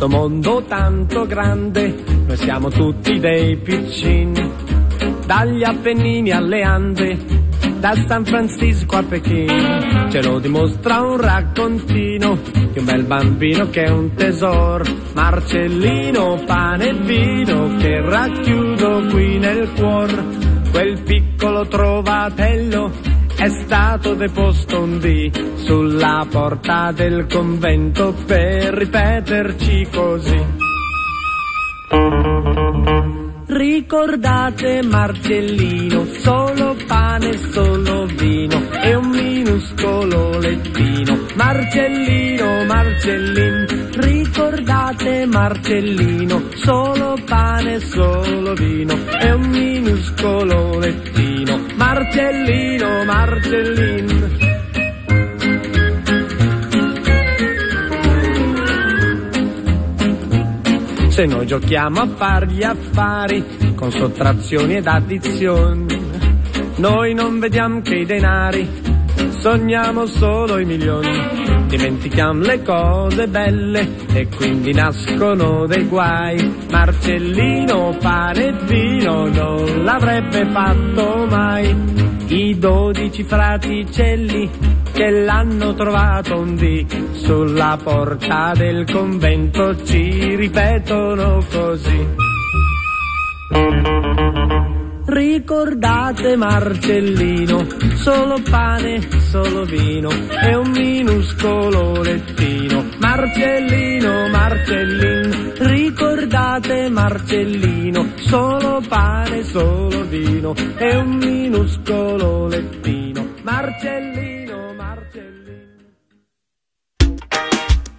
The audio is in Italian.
sto mondo tanto grande, noi siamo tutti dei piccini, dagli Appennini alle Ande, da San Francisco a Pechino. Ce lo dimostra un raccontino di un bel bambino che è un tesoro, Marcellino, pane e vino che racchiudo qui nel cuor. Quel piccolo trovatello è stato deposto un dì sulla porta del convento per ripeterci così. Ricordate Marcellino, solo pane, solo vino e un minuscolo lettino. Marcellino, Marcellin, ricordate Marcellino, solo pane, solo vino e un minuscolo lettino. Marcellino, Marcellin. Se noi giochiamo a far gli affari con sottrazioni ed addizioni, noi non vediamo che i denari, sogniamo solo i milioni. Dimentichiamo le cose belle e quindi nascono dei guai. Marcellino, pane e vino non l'avrebbe fatto mai. I 12 fraticelli che l'hanno trovato un dì sulla porta del convento ci ripetono così. Ricordate Marcellino, solo pane, solo vino e un minuscolo lettino. Marcellino, Marcellin, ricordate Marcellino, solo pane, solo vino e un minuscolo lettino. Marcellino, Marcellin.